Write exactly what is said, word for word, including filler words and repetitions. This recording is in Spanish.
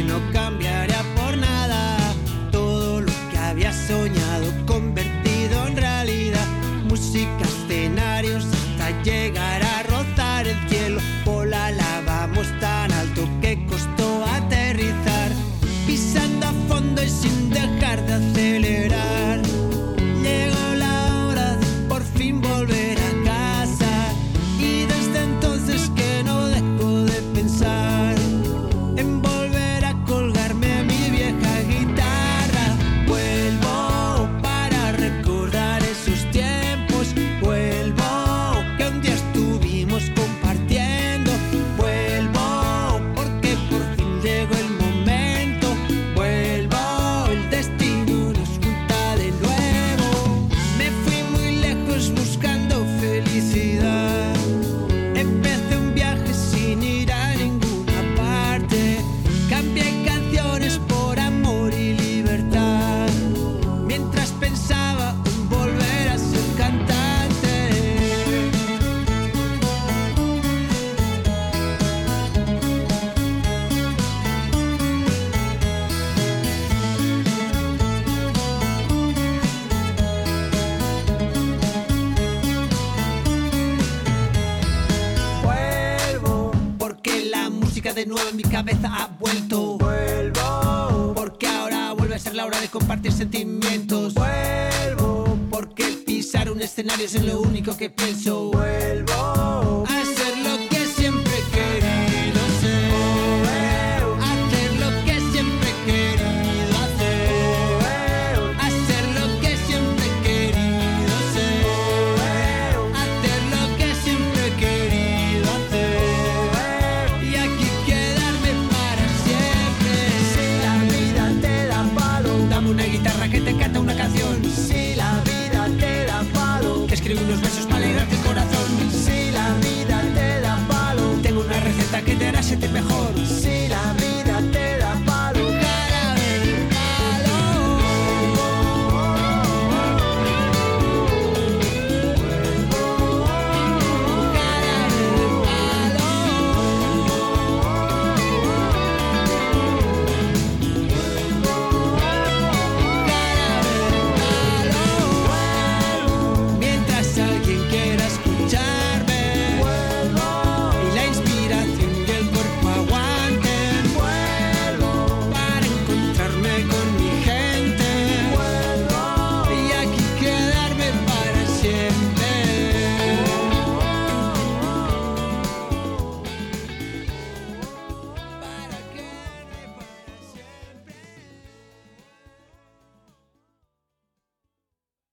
no cambiaría por nada todo lo que había soñado convertido en realidad. Música, escenarios, hasta llegar a rozar el cielo. Bola la vamos tan alto que costó aterrizar, pisando a fondo y sin dejar de acelerar. Llegó la hora de por fin volver a casa, y desde entonces que no dejo de pensar en volver a colgarme a mi vieja guitarra. Vuelvo para recordar esos tiempos, vuelvo que un día estuvimos compartiendo, vuelvo porque por fin llegó el momento, vuelvo, el destino nos junta de nuevo. Me fui muy lejos buscando felicidad, empecé un viaje sin ir a ninguna parte, cambié canciones por amor y libertad, mientras pensaba en volver a ser cantante. Vuelvo porque la música de nuevo en mi cabeza ha vuelto. Vuelvo porque ahora vuelve a ser la hora de compartir sentimientos. Vuelvo porque pisar un escenario es lo único que pienso. Vuelvo a ser lo que siempre he querido ser, hacer lo que siempre he querido hacer, hacer lo que siempre he querido ser, hacer lo que siempre he querido hacer, y aquí quedarme para siempre. Si la vida te da palo, dame una guitarra que te canta una canción. Si la vida te da palo, escribe unos versos para alegrarte el corazón. Si la vida te da palo, tengo una receta que te hará sentir mejor.